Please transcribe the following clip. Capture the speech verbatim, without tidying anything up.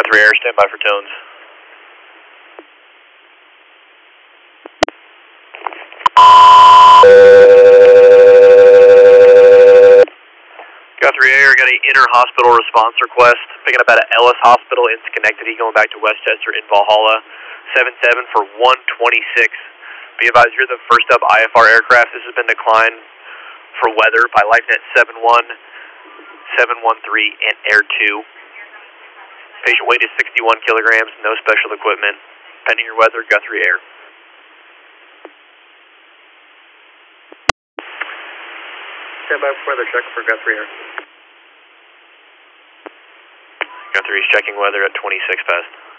Guthrie Air, stand by for tones. Guthrie Air, got an inter-hospital response request, picking up out of Ellis Hospital in Schenectady, going back to Westchester in Valhalla, seven seven for one twenty-six. Be advised, you're the first up I F R aircraft. This has been declined for weather by LifeNet seven one, seven one three, and Air two. Patient weight is sixty-one kilograms, no special equipment. Pending your weather, Guthrie Air. Stand by for weather check for Guthrie Air. Guthrie is checking weather at twenty-six past.